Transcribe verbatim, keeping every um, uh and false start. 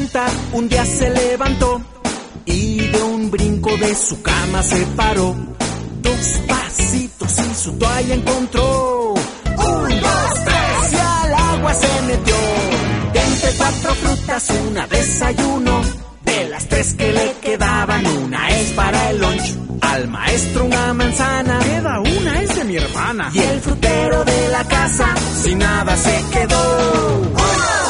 sesenta un día se levantó y de un brinco de su cama se paró. Dos pasitos y su toalla encontró. Un, dos, tres y al agua se metió. De entre cuatro frutas una desayuno. De las tres que le quedaban una es para el lunch. Al maestro una manzana. Queda una, es de mi hermana. Y el frutero de la casa sin nada se quedó. ¡Uno!